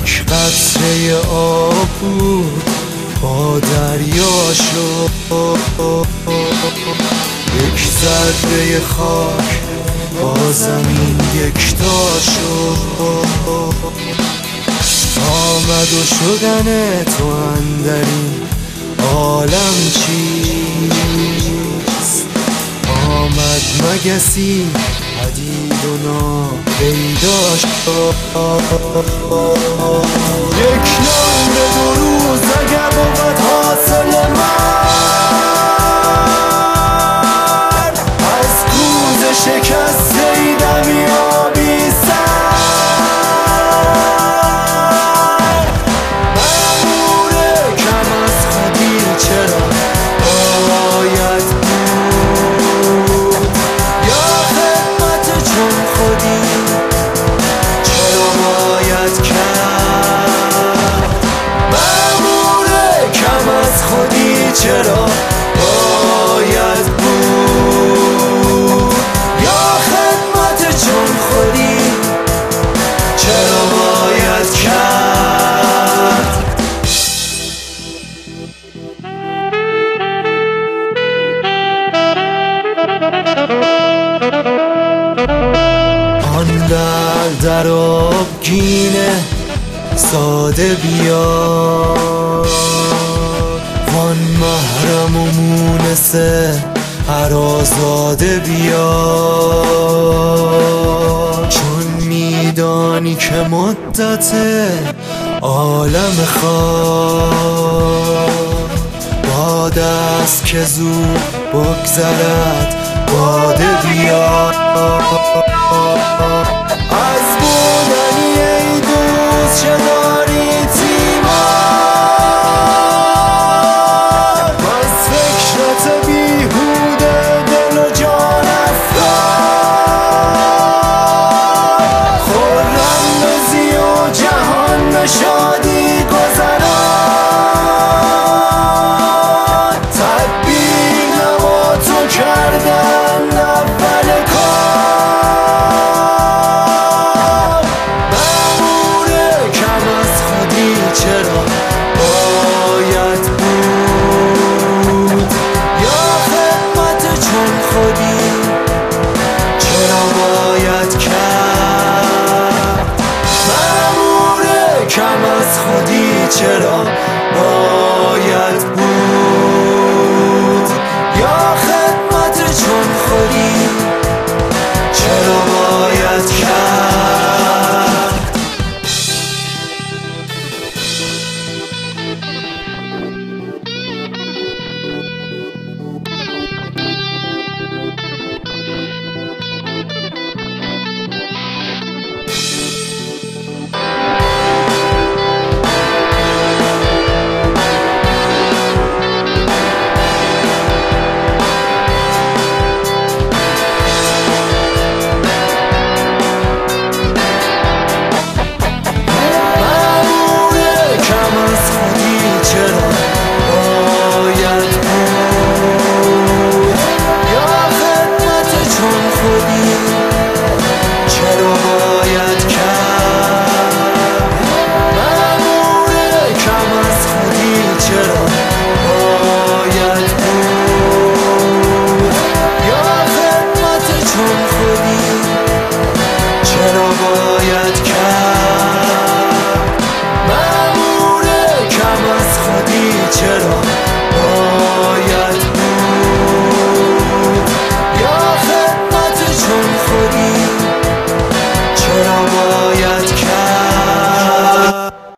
یک قطره آب بود با دریا شد، یک ذره خاک با زمین یکتا شد. آمد و شدن تو اندرین عالم چیست؟ آمد مگسی پدید و ناپیدا شد. یک نمر دو روز اگر بود حاصل من، از کوز شکسته ای دمی آبی سر. مأمور کم از خودی چرا باید بود، یا خدمت چون خودی چرا باید کرد؟ مأمور کم از خودی چرا باید بود، یا خدمت چون خودی چرا باید کرد؟ آن در آبگینه ساده بیار، وان محرم و مونسه هرازاده بیار. چون میدانی که مدت عالم خواب باد است که زود بگذرد باده بیار. از بودنی ای دوست چه داری